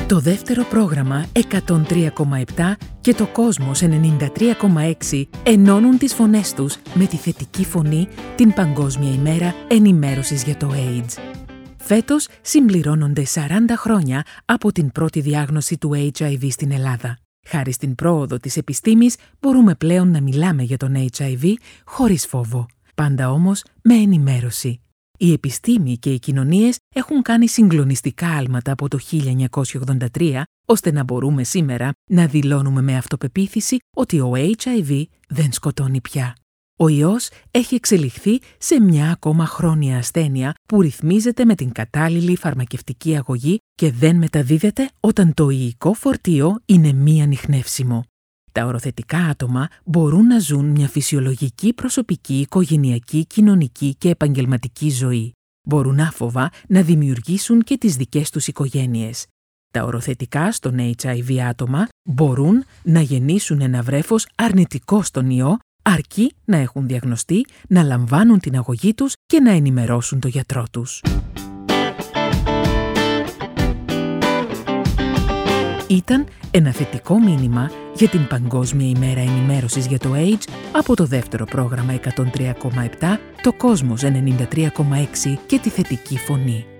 Το δεύτερο πρόγραμμα 103,7 και το Κόσμος 93,6 ενώνουν τις φωνές τους με τη θετική φωνή την Παγκόσμια ημέρα ενημέρωσης για το AIDS. Φέτος συμπληρώνονται 40 χρόνια από την πρώτη διάγνωση του HIV στην Ελλάδα. Χάρη στην πρόοδο της επιστήμης μπορούμε πλέον να μιλάμε για τον HIV χωρίς φόβο. Πάντα όμως με ενημέρωση. Η επιστήμη και οι κοινωνίες έχουν κάνει συγκλονιστικά άλματα από το 1983, ώστε να μπορούμε σήμερα να δηλώνουμε με αυτοπεποίθηση ότι ο HIV δεν σκοτώνει πια. Ο ιός έχει εξελιχθεί σε μια ακόμα χρόνια ασθένεια που ρυθμίζεται με την κατάλληλη φαρμακευτική αγωγή και δεν μεταδίδεται όταν το ιικό φορτίο είναι μη ανιχνεύσιμο. Τα οροθετικά άτομα μπορούν να ζουν μια φυσιολογική προσωπική, οικογενειακή, κοινωνική και επαγγελματική ζωή. Μπορούν άφοβα να δημιουργήσουν και τις δικές τους οικογένειες. Τα οροθετικά στον HIV άτομα μπορούν να γεννήσουν ένα βρέφος αρνητικό στον ιό, αρκεί να έχουν διαγνωστεί, να λαμβάνουν την αγωγή τους και να ενημερώσουν το γιατρό τους. Ήταν ένα θετικό μήνυμα για την Παγκόσμια ημέρα ενημέρωσης για το AIDS από το δεύτερο πρόγραμμα 103,7, το Κόσμος 93,6 και τη θετική φωνή.